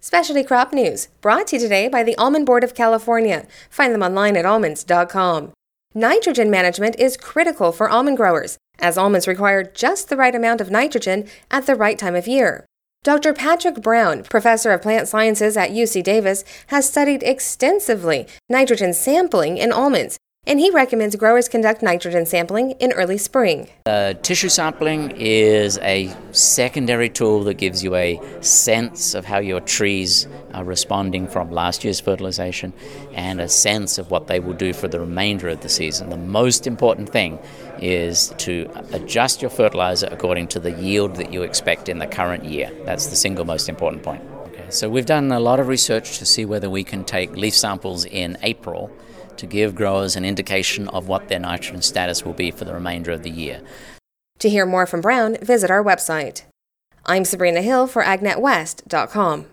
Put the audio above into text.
Specialty Crop News, brought to you today by the Almond Board of California. Find them online at almonds.com. Nitrogen management is critical for almond growers, as almonds require just the right amount of nitrogen at the right time of year. Dr. Patrick Brown, professor of plant sciences at UC Davis, has studied extensively nitrogen sampling in almonds, and he recommends growers conduct nitrogen sampling in early spring. Tissue sampling is a secondary tool that gives you a sense of how your trees are responding from last year's fertilization and a sense of what they will do for the remainder of the season. The most important thing is to adjust your fertilizer according to the yield that you expect in the current year. That's the single most important point. Okay, so we've done a lot of research to see whether we can take leaf samples in April to give growers an indication of what their nitrogen status will be for the remainder of the year. To hear more from Brown, visit our website. I'm Sabrina Hill for AgNetWest.com.